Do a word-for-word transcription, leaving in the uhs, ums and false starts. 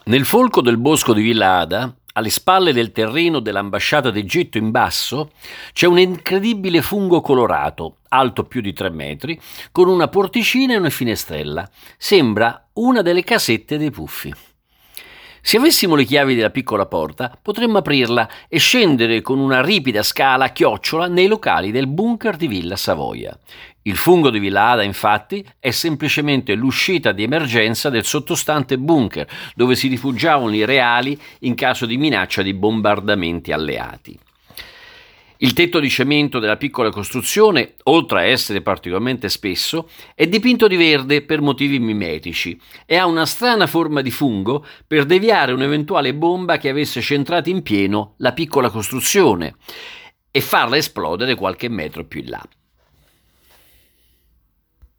Nel folco del bosco di Villa Ada, alle spalle del terreno dell'ambasciata d'Egitto in basso, c'è un incredibile fungo colorato, alto più di tre metri, con una porticina e una finestrella. Sembra una delle casette dei puffi. Se avessimo le chiavi della piccola porta, potremmo aprirla e scendere con una ripida scala a chiocciola nei locali del bunker di Villa Savoia. Il fungo di Villa Ada, infatti, è semplicemente l'uscita di emergenza del sottostante bunker, dove si rifugiavano i reali in caso di minaccia di bombardamenti alleati. Il tetto di cemento della piccola costruzione, oltre a essere particolarmente spesso, è dipinto di verde per motivi mimetici e ha una strana forma di fungo per deviare un'eventuale bomba che avesse centrato in pieno la piccola costruzione e farla esplodere qualche metro più in là.